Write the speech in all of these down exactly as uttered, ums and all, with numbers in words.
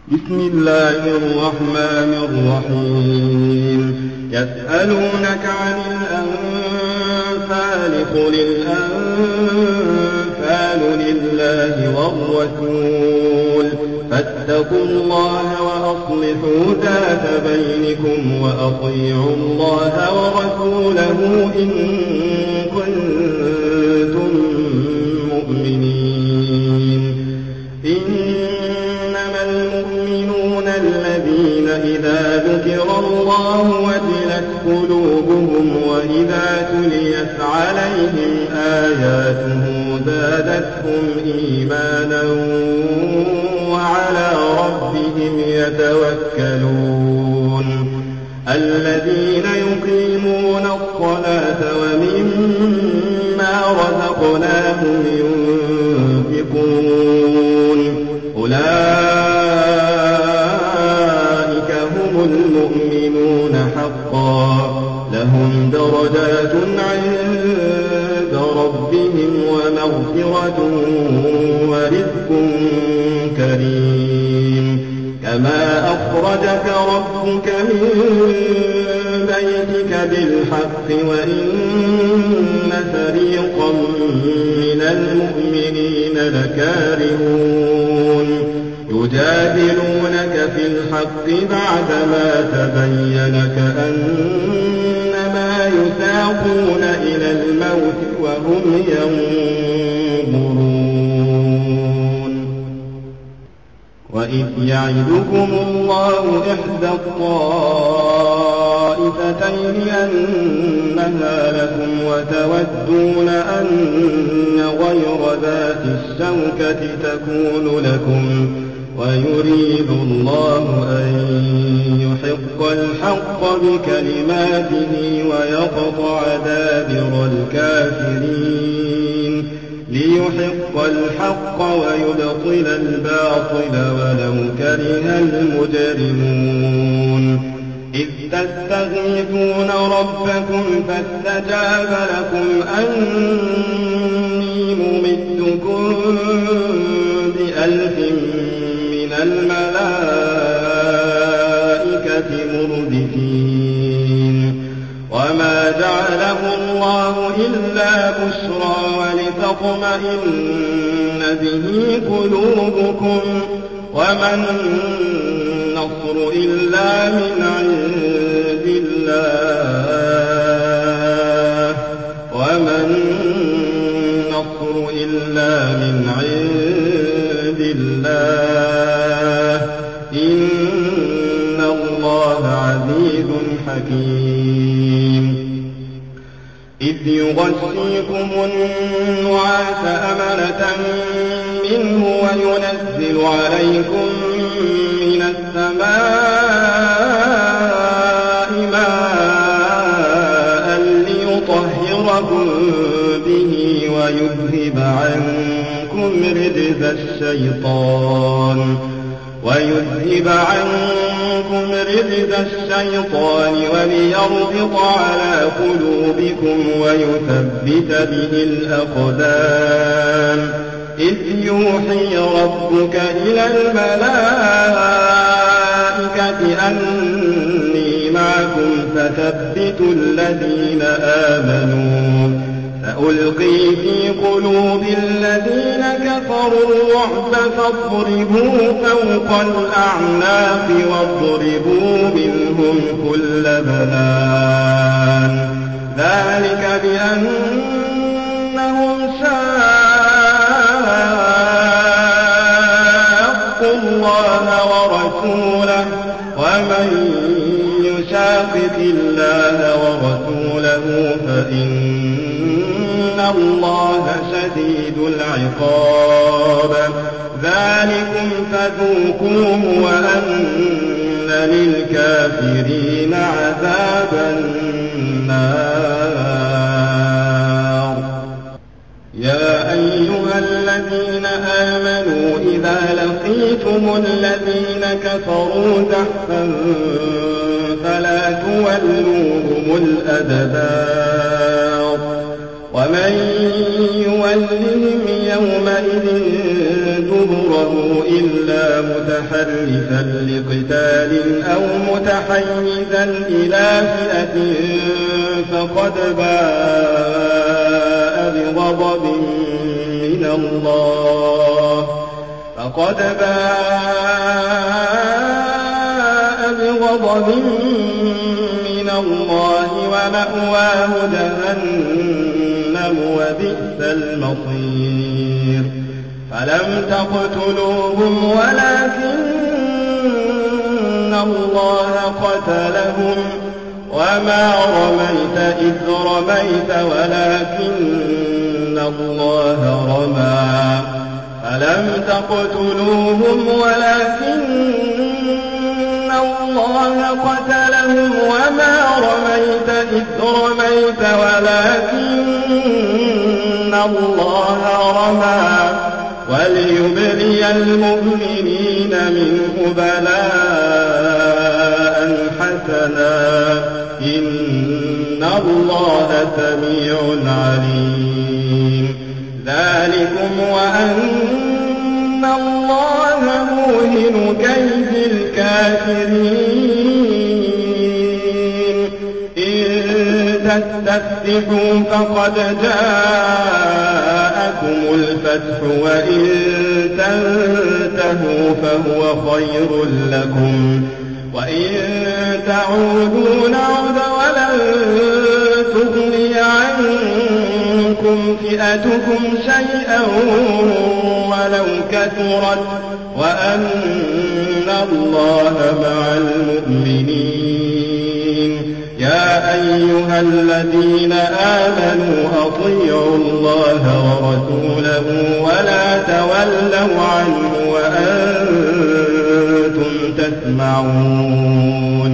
بسم الله الرحمن الرحيم يسألونك عن الأنفال قل الأنفال لله والرسول فاتقوا الله وأصلحوا ذات بينكم وأطيعوا الله ورسوله إن كنتم مؤمنين. إنما المؤمنون الذين إذا ذكر الله وجلت قلوبهم وإذا تليت عليهم آياته زادتهم إيمانا وعلى ربهم يتوكلون. الذين يقيمون الصلاة ومما رزقناهم ينفقون أولئك هم المؤمنون حقا لهم درجات عند ربهم ومغفرة ورزق كريم. كما أخرجك ربك من بيتك بالحق وإن فريقا من المؤمنين لكارهون يجادلونك في الحق بعدما تبين كأنما يساقون إلى الموت وهم ينظرون. وإذ يعدكم الله إحدى الطائفتين أنها لكم وتودون أن غير ذات الشوكة تكون لكم ويريد الله أن يحق الحق بكلماته ويقطع دابر الكافرين ليحق الحق ويبطل الباطل ولو كره المجرمون. إذ تستغيثون ربكم فاستجاب لكم أني ممدكم بألف من الملائكة مردفين. وما جعله الله إلا بشرى ولتطمئن به قلوبكم وما النصر إلا من عند الله وما النصر إلا من عند الله إن الله عزيز حكيم. إذ يغشيكم النعاس أمنة منه وينزل عليكم من السماء ماء ليطهركم به ويذهب عنكم رجز الشيطان ويذهب عنكم رجز الشيطان وليربط على قلوبكم ويثبت به الأقدام. إذ يوحي ربك إلى الملائكة أني معكم فثبتوا الذين آمنوا سألقي في قلوب الذين كفروا الرعب فاضربوا فوق الأعناق واضربوا منهم كل بنان. ذلك بأنهم شاقوا الله ورسوله ومن يشاقق الله ورسوله فإن الله شديد العقاب. ذلكم فذوقوه وأن للكافرين عذاب النار. يا أيها الذين آمنوا إذا لقيتم الذين كفروا زحفا فلا تولوهم الأدبار ومن يولهم يومئذ دبره إلا متحرفا لقتال أو متحيزا إلى فئة فقد باء بغضب من الله فقد باء بغضب من الله ومأواه جهنم وبئس المصير فلم تقتلوهم ولكن الله قتلهم وما رميت إذ رميت ولكن الله رمى فلم تقتلوهم ولكن الله قتلهم وما رميت إذ رميت ولكن الله رمى وليبلي المؤمنين منه بلاء حسنا إن الله سميع عليم ذلكم وأن الله موهن كيد الكافرين إن تستفتحوا فقد جاءكم الفتح وإن تنتهوا فهو خير لكم وإن تعودوا نعد ولن تغني عنكم فئتكم شيئا ولو كثرت وأن الله مع المؤمنين يا أيها الذين آمنوا أطيعوا الله ورسوله ولا تولوا عنه وأنتم تسمعون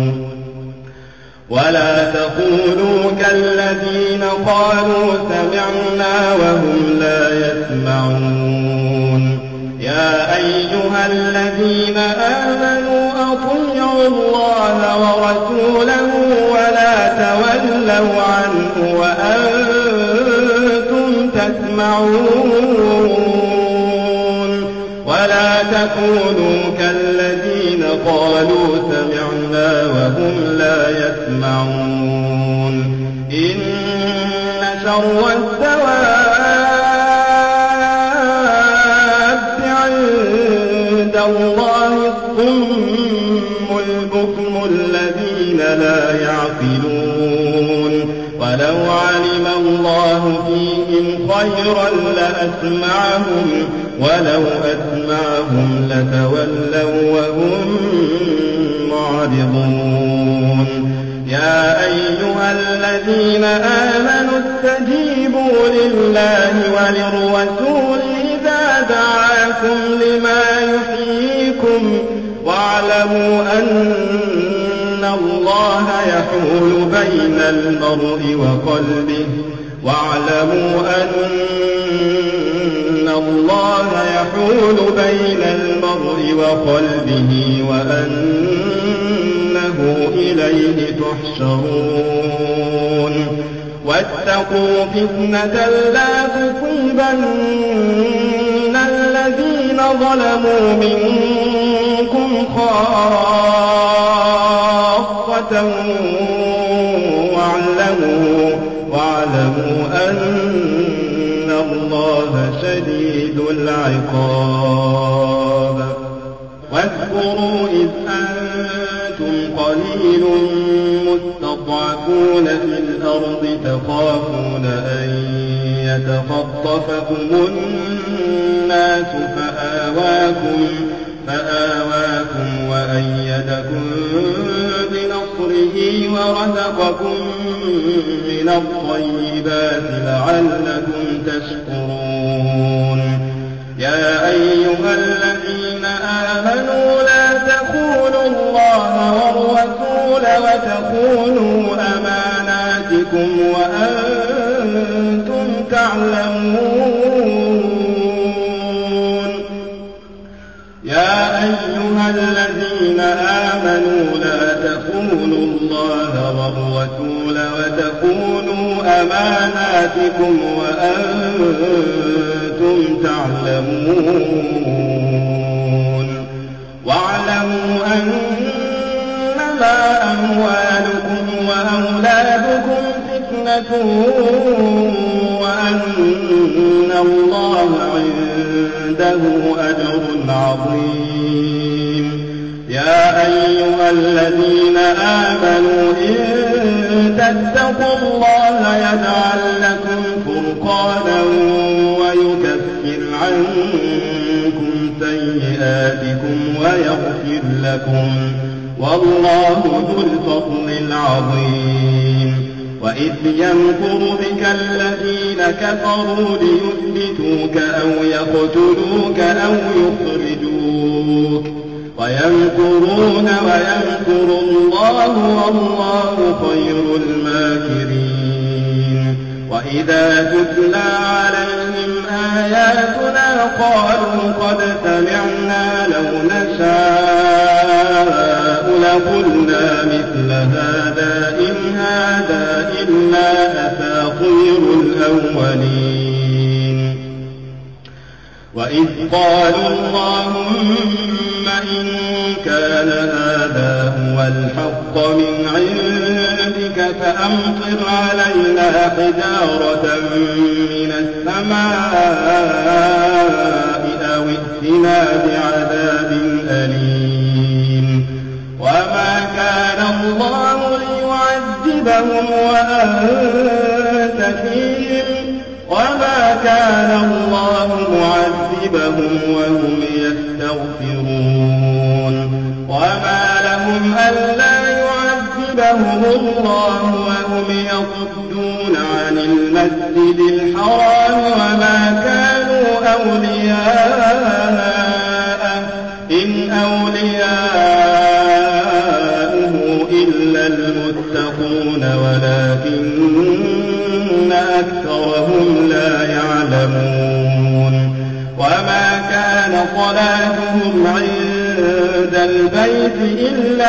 ولا تقولوا كالذين قالوا سمعنا وهم لا يسمعون يا أيها الذين آمنوا أطيعوا الله ورسوله ولا تولوا عنه وأنتم تسمعون ولا تكونوا كالذين قالوا سمعنا وهم لا يسمعون إن شر الدواب عند الله الصم البكم الذين لا يعقلون ولو علم الله فيهم خيرا لأسمعهم ولو أسمعهم لتولوا وهم معرضون يا أيها الذين آمنوا استجيبوا لله وللرسول إذا دعاكم لما يحييكم واعلموا أن الله يحول بين المرء وقلبه واعلموا أن الله يحول بين المرء وقلبه وأنه إليه تحشرون واتقوا فتنة لا تصيبن الذين ظلموا منكم خاصة واعلموا واعلموا أن الله شديد العقاب واذكروا إذ أنتم قليل مستضعفون في الأرض تخافون أن يتخطفكم الناس فآواكم فآواكم وأيدكم بنصره ورزقكم من الطيبات لعلكم تشكرون يا أيها الذين آمنوا لا تخونوا الله والرسول وتخونوا أماناتكم وأنتم تعلمون يا أيها أيها الذين آمنوا لا تخونوا الله والرسول وتخونوا أماناتكم وأنتم تعلمون واعلموا أنما أموالكم وأولادكم فتنة وأن الله عنده أجر عظيم. يا أيها الذين آمنوا إن تتقوا الله يجعل لكم فرقانا ويكفر عنكم سيئاتكم ويغفر لكم والله ذو الفضل العظيم. وإذ يمكر بك الذين كفروا ليثبتوك أو يقتلوك أو يخرجوك ويمكرون ويمكر الله والله خير الماكرين. وإذا تتلى عليهم آياتنا قالوا قد سمعنا لو نشاء لقلنا مثل هذا إن هذا إلا أساطير الأولين. وإذ قالوا اللهم إن كان هذا هو الحق من عندك فأمطر علينا حجارة من السماء أو ائتنا بعذاب أليم. وما كان الله ليعذبهم وأنت فيهم وما كان الله معذبهم وهم يستغفرون. وما لهم ألا يعذبهم الله وهم يصدون عن المسجد الحرام وما كانوا أولياءه إن أولياؤه إلا المتقون ولكن أكثرهم لا يعلمون. وما كان صلاتهم عند البيت إلا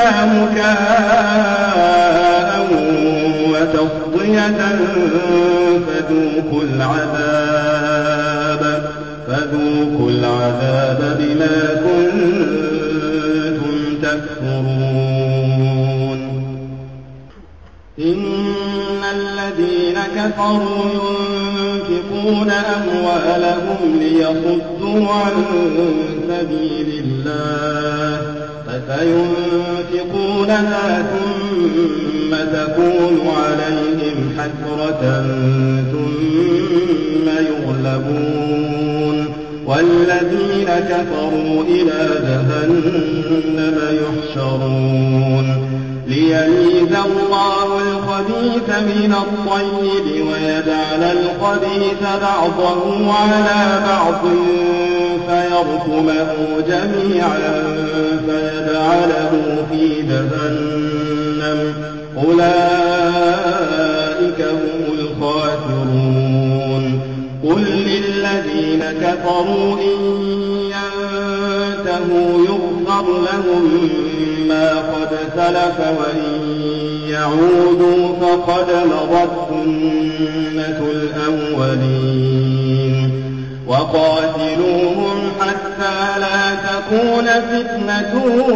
مكاء وتصدية فذوقوا العذاب فذوقوا العذاب بما كنتم تكفرون. إن الذين كفروا ينفقون أموالهم ليصدوا عن سبيل الله فسينفقونها ثم تكون عليهم حسرة ثم يغلبون والذين كفروا إلى جهنم يحشرون. ليميز الله الخبيث من الطيب ويجعل الخبيث بعضه على بعض فيركمه جميعا فيجعله في جهنم أولئك هم الخاسرون. قل للذين كفروا إن ينتهوا يغفر لهم ما قد سلف وإن يعودوا فقد مضت سنة الأولين. وقاتلوهم حتى لا تكون فتنة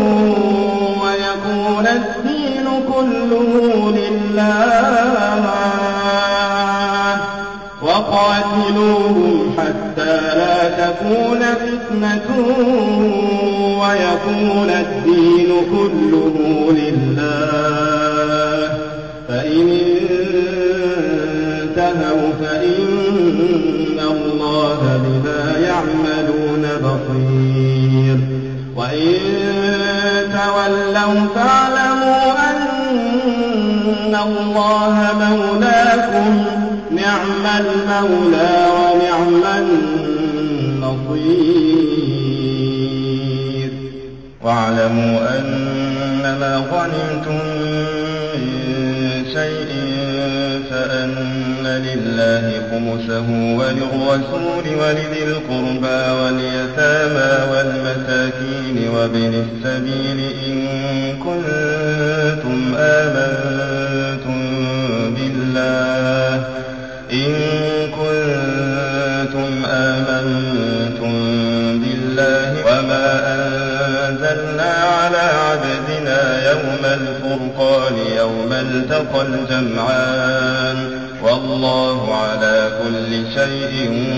ويكون الدين كله لله. وقاتلوهم حتى لا تكون فتنة ويكون الدين كله لله. فإن انتهوا فإن الله بما يعملون بصير. وإن تولوا فاعلموا أن الله مولاكم نعم المولى ونعم النصير. واعلموا أنما غنمتم من شيء فأن لله خمسه وللرسول ولذي القربى واليتامى والمساكين وابن السبيل إن كنتم آمنتم بالله إن كنتم آمنتم بالله وما أنزلنا على عبدنا يوم الفرقان يوم التقى الجمعان والله على كل شيء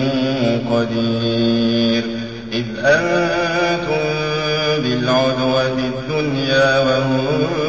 قدير إذ أنتم بالعدوة الدنيا وهم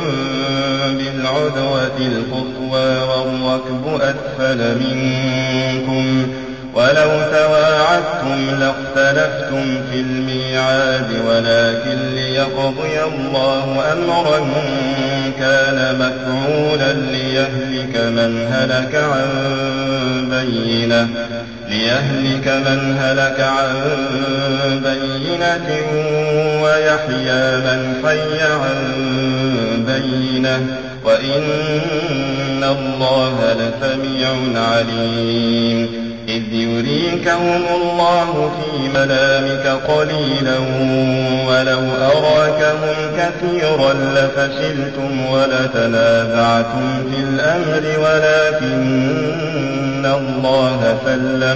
بالعدوة القصوى والركب أسفل منكم ولو تواعدتم لاختلفتم في الميعاد ولكن ليقضي الله أمرا كان مفعولا ليهلك من هلك عن بينة ليهلك من هلك عن بينة ويحيى من حي عن بينة وإن الله لسميع عليم إذ يريكهم الله في منامك قليلا ولو أراكهم كثيرا لفشلتم ولتنازعتم في الأمر ولكن الله سلم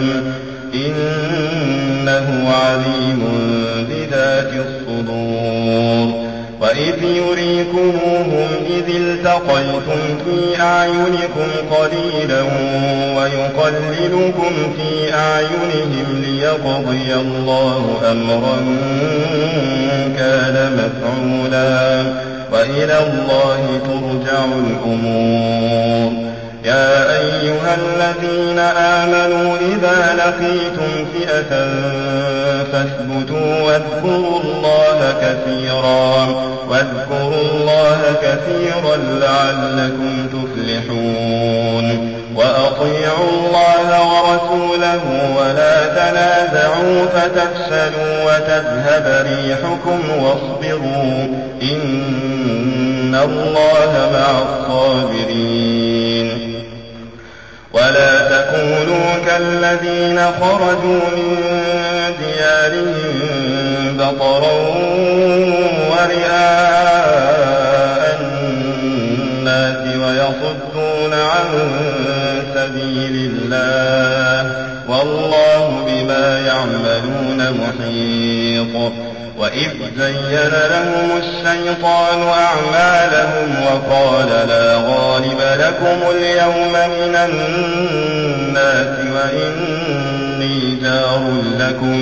إنه عليم بذات الصدور وإذ يريكموهم إذ التقيتم في أعينكم قليلا ويقللكم في أعينهم ليقضي الله أمرا كان مفعولا وإلى الله ترجع الأمور يا أيها الذين آمنوا إذا لقيتم فئة فاثبتوا واذكروا الله كثيرا واذكروا الله كثيرا لعلكم تفلحون وأطيعوا الله ورسوله ولا تنازعوا فتفشلوا وتذهب ريحكم واصبروا إن الله مع الصابرين ولا تكونوا كالذين خرجوا من ديارهم بطرا ورئاء الناس ويصدون عن سبيل الله والله بما يعملون محيط وإذ زين لهم الشيطان أعمالهم وقال لا غالب لكم اليوم من الناس وإني جار لكم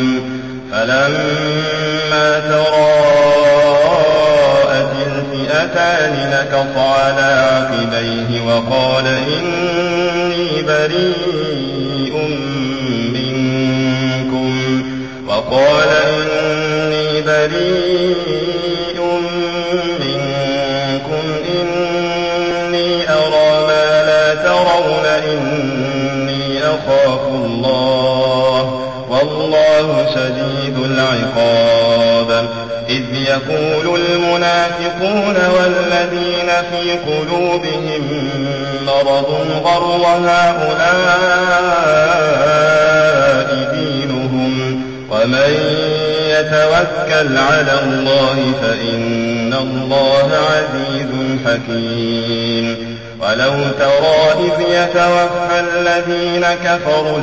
فلما تراءت الفئتان نكص على عقبيه وقال إني بريء منكم وقال إني بريء منكم إني أرى ما لا ترون إني أخاف الله والله شديد العقاب إذ يقول المنافقون والذين في قلوبهم مرض غر هؤلاء دينهم ومن يتوكل على الله فإن الله عزيز حكيم ولو ترى إذ يتوفى الذين كفروا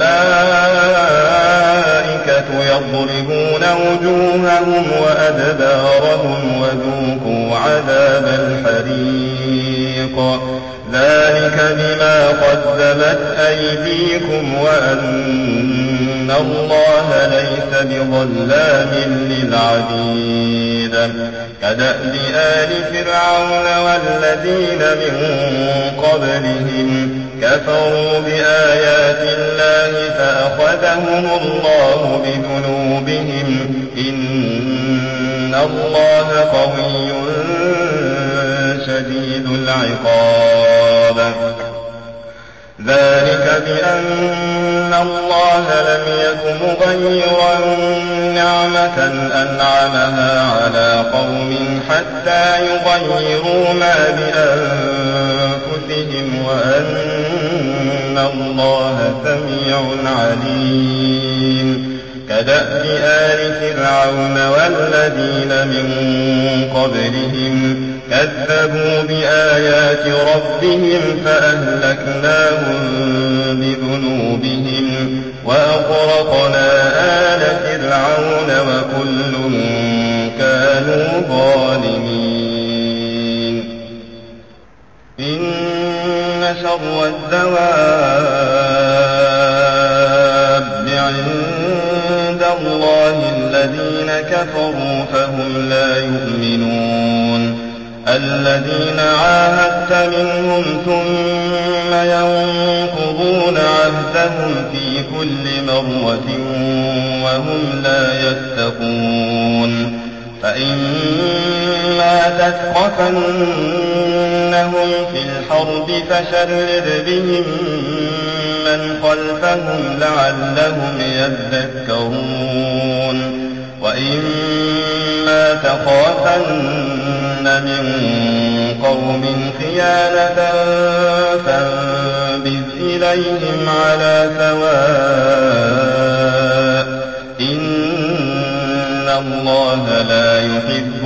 الملائكة يضربون وجوههم وأدبارهم وذوقوا عذاب الحريق ذلك بما قدمت أيديكم وأن الله ليس بظلام للعبيد كدأب آل فرعون والذين من قبلهم كفروا بآيات الله فأخذهم الله بذنوبهم إن الله قوي شديد العقاب ذلك بأن الله لم يك مغيرا نعمة أنعمها على قوم حتى يغيروا ما بأنفسهم أنفسهم وأن الله سميع عليم. كدأب آل فرعون والذين من قبلهم كذبوا بآيات ربهم فأهلكناهم بذنوبهم وأغرقنا آل فرعون وكل كانوا ظالمين. إن شر الدواب عند الله الذين كفروا فهم لا يؤمنون. الذين عاهدت منهم ثم ينقضون عهدهم في كل مرة وهم لا يتقون. فإما تثقفنهم في الحرب فشرد بهم من خلفهم لعلهم يذكرون. وإما تخافن من قوم خيانة فانبذ إليهم على سواء إن الله لا يحب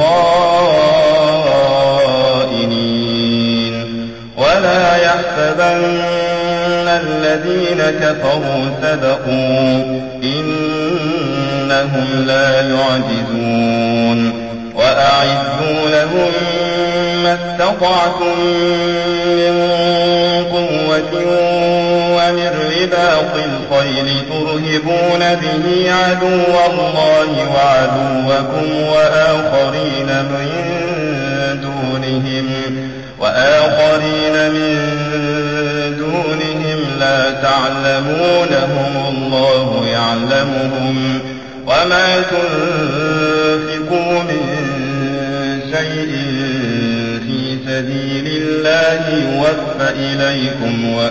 الخائنين. ولا يحسبن الذين كفروا سبقوا إنهم لا يعجزون. وأعدوا لهم ما استطعتم من قوة ومن رباط الخيل ترهبون به عدو الله وعدوكم وآخرين من دونهم وآخرين من دونهم لا تعلمونهم الله يعلمهم. وما تنفقوا من شيء في سبيل الله يوفى إليكم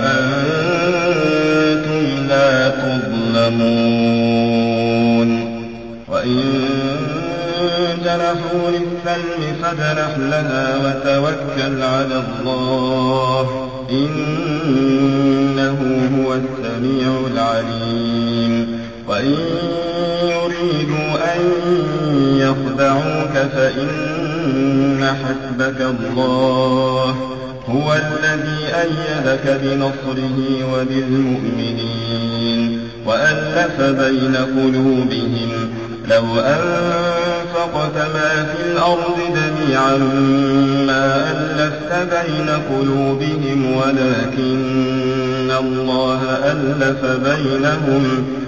وأنتم لا تظلمون. وإن جنحوا للسلم فاجنح لها وتوكل على الله إنه هو السميع العليم. وإن يريدوا أن يخدعوك فإن حسبك الله هو الذي أيدك بنصره وبالمؤمنين وألف بين قلوبهم. لو أنفقت ما في الأرض جميعا ما ألفت بين قلوبهم ولكن الله ألف بينهم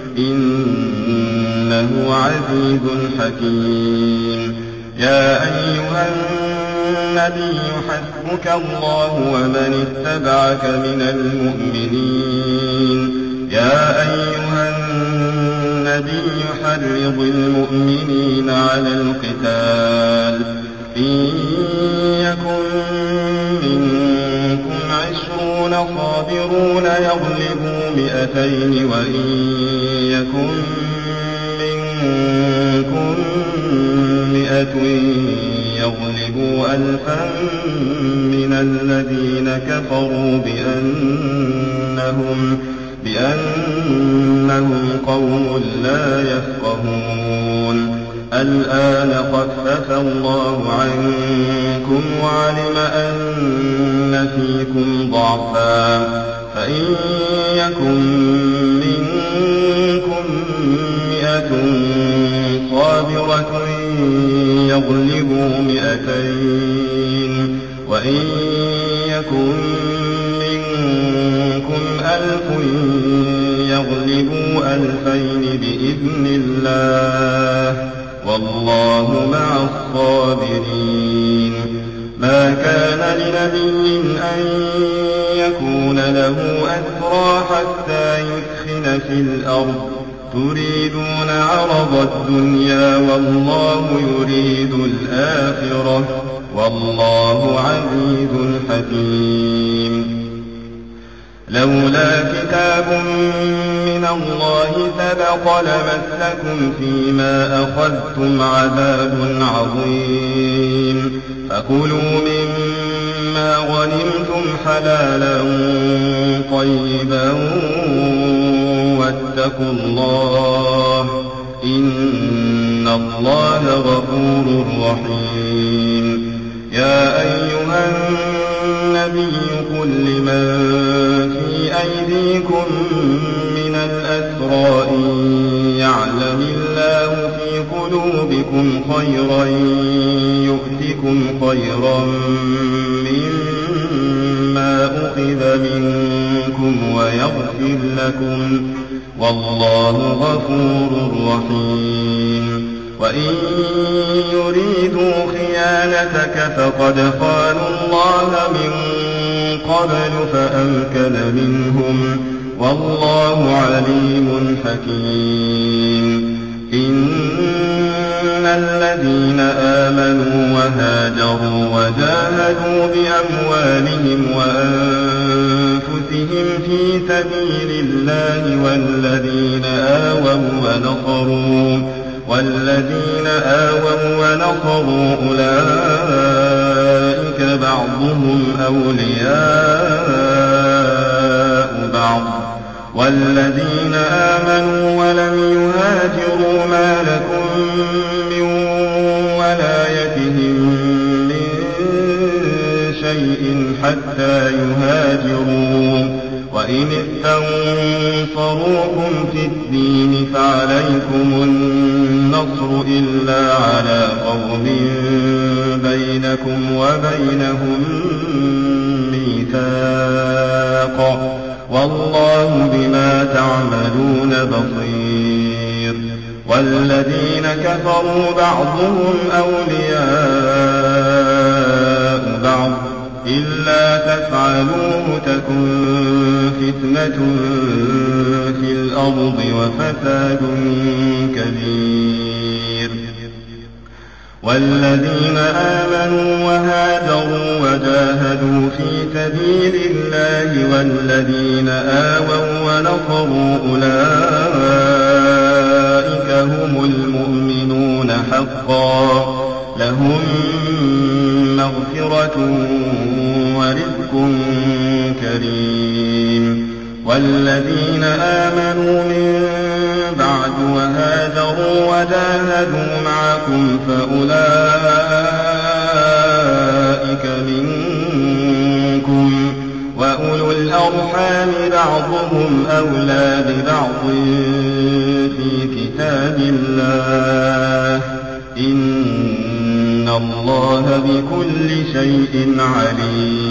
إنه عزيز حكيم. يا أيها النبي حسبك الله ومن اتبعك من المؤمنين. يا أيها النبي حرض المؤمنين على القتال إن يكن منكم عشرون صابرون يغلبوا مئتين وإن يكن منكم مئة يغلبوا ألفا من الذين كفروا بأنهم بأنهم قوم لا يفقهون. الآن خفف الله عنكم وعلم أن فيكم ضعفا فإن يكن منكم مئة صابرة يغلبوا مئتين وإن يكن منكم ألف يغلبوا ألفين بإذن الله والله مع الصابرين. ما كان لنبي أن يكون له أسرى حتى يثخن في الأرض تريدون عرض الدنيا والله يريد الآخرة والله عزيز حكيم. لولا كتاب من الله سبق لمسكم فيما أخذتم عذاب عظيم. فكلوا مما مما غنمتم حلالا طيبا واتقوا الله إن الله غفور رحيم. يا أيها النبي قل لمن في أيديكم من الأسرى إن يعلم الله في قلوبكم خيرا يؤتكم خيرا مما أخذ منكم ويغفر لكم والله غفور رحيم. وإن يريدوا خيانتك فقد خانوا الله من قبل فأمكن منهم والله عليم حكيم. إن الذين آمنوا وهاجروا وجاهدوا بأموالهم وأنفسهم في سبيل الله والذين آووا ونصروا والذين آووا ونصروا أولئك بعضهم أولياء بعض والذين آمنوا ولم يهاجروا ما لكم من ولايتهم من شيء حتى يهاجروا وإن استنصروكم في الدين فعليكم النصر إلا على قوم بينكم وبينهم ميثاق والله بما تعملون بصير. والذين كفروا بعضهم أولياء بعض إلا تفعلوه تكن فتنة في الأرض وفساد كبير. والذين آمنوا وهاجروا وجاهدوا في سبيل الله والذين آووا ونصروا أولئك هم المؤمنون حقا لهم مغفرة ورزق كريم. والذين آمنوا من بعد وهاجروا وجاهدوا معكم فأولئك منكم وأولو الأرحام بعضهم أولى ببعض في كتاب الله إن الله بكل شيء عليم.